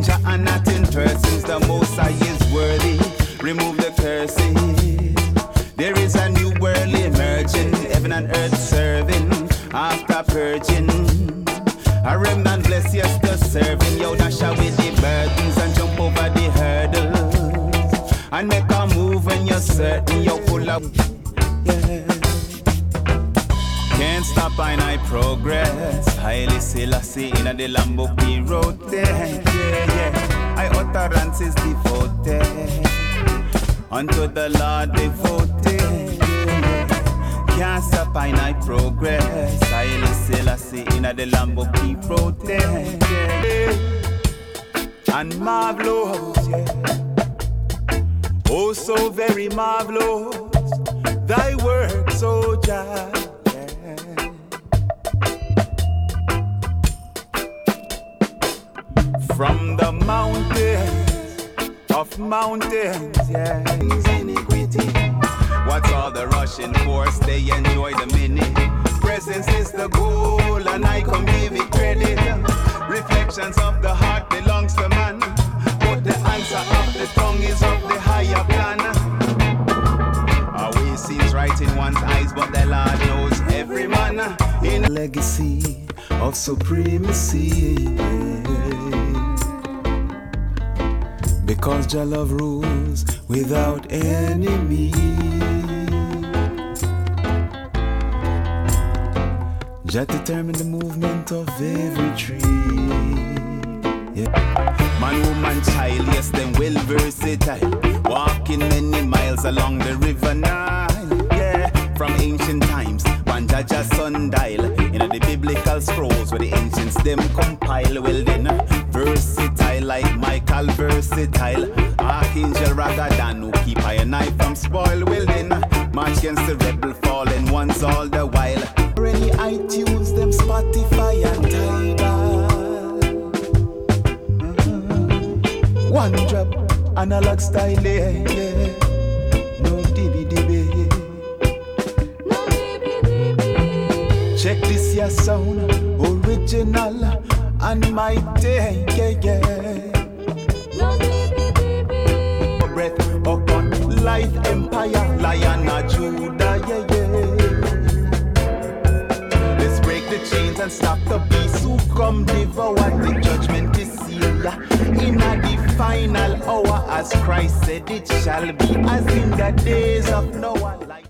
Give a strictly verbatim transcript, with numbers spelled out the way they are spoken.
in Jah and not in persons. The Most High is worthy. Remove the curses. There is a new world emerging, heaven and earth serving after purging. A remnant bless yes to serving. Yo, dash away the burdens and jump over the hurdles and make a move when you're certain. Yo, pull up. Yeah. Can't stop in I progress. Highly Selassie in the Lambo P road. Yeah, yeah. I utterance is devoted unto the Lord devoted. Can't stop in I progress. Highly Selassie in the Lambo P road. Yeah. And marvelous, yeah. Oh, so very marvelous. Thy work, so Jah. From the mountains of mountains, yeah. Iniquity. What's all the rushing force? They enjoy the minute. Presence is the goal, and I come give it credit. Reflections of the heart belongs to man, but the answer of the tongue is of the higher plan. Our way seems right in one's eyes, but the Lord knows every man in a legacy of supremacy. Because Jah love rules without enemy. Jah determine the movement of every tree. Yeah. Man, woman, child, yes, them well versatile. Walking many miles along the river Nile. Yeah, from ancient times, one Jah Jah sundial. You know the biblical scrolls where the ancients them compile. Well then, versatile like Michael versatile. Archangel Ragadan who keep I and I from spoil. Well then, march against the rebel fallen ones all the while. Any iTunes, them Spotify and Tidal. Uh-huh. One drop, analog style, yeah, yeah. No dibby dibby. No dibby dibby. Check this your sound, original and mighty, yeah, yeah. No dibby dibby. Breath upon life empire, Lion of Judah, yeah, yeah. The chains and stop the beast who come devour. The judgment is sealed in the final hour, as Christ said it shall be, as in the days of Noah.